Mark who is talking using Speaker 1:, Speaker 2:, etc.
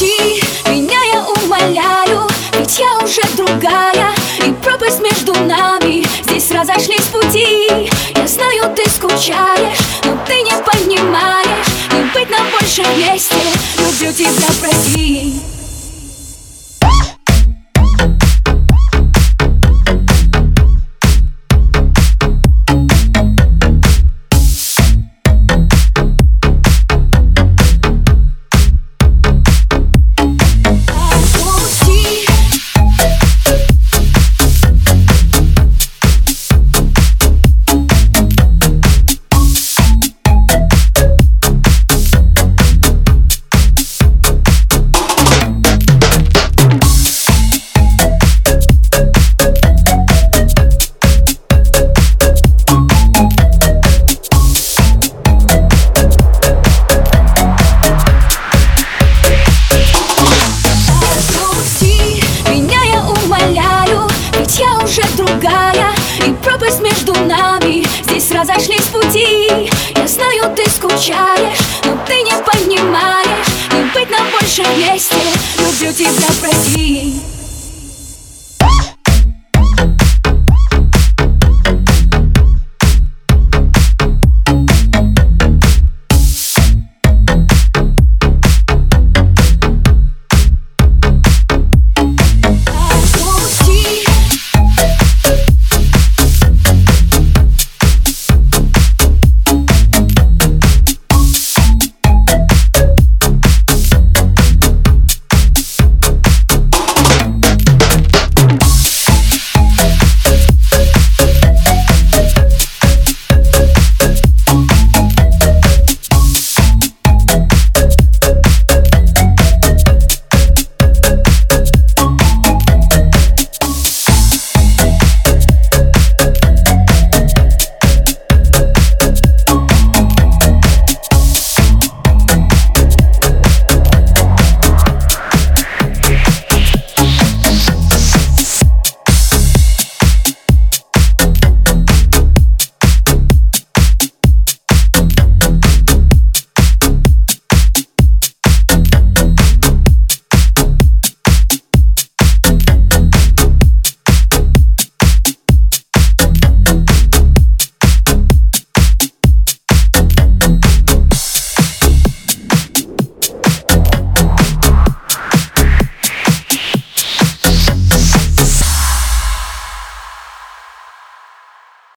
Speaker 1: Отпусти меня, я умоляю, ведь я уже другая, и пропасть между нами, здесь разошлись пути. Я знаю, ты скучаешь, но ты не понимаешь, не быть нам больше вместе, люблю тебя, прости. Я уже другая, и пропасть между нами, здесь разошлись пути. Я знаю, ты скучаешь, но ты не понимаешь, не быть нам больше вместе, люблю тебя, прости.